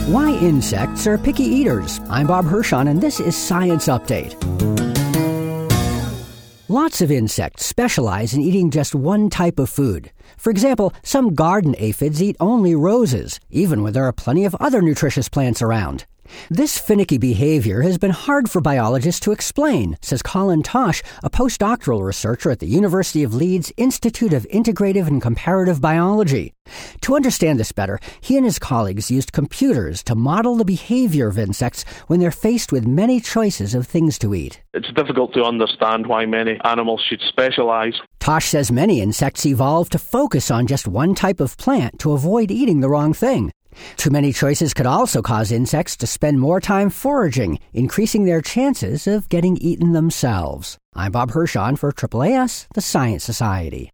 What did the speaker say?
Why insects are picky eaters. I'm Bob Hirschon, and this is Science Update. Lots of insects specialize in eating just one type of food. For example, some garden aphids eat only roses, even when there are plenty of other nutritious plants around. This finicky behavior has been hard for biologists to explain, says Colin Tosh, a postdoctoral researcher at the University of Leeds Institute of Integrative and Comparative Biology. To understand this better, he and his colleagues used computers to model the behavior of insects when they're faced with many choices of things to eat. It's difficult to understand why many animals should specialize. Tosh says many insects evolved to focus on just one type of plant to avoid eating the wrong thing. Too many choices could also cause insects to spend more time foraging, increasing their chances of getting eaten themselves. I'm Bob Hirschon for AAAS, the Science Society.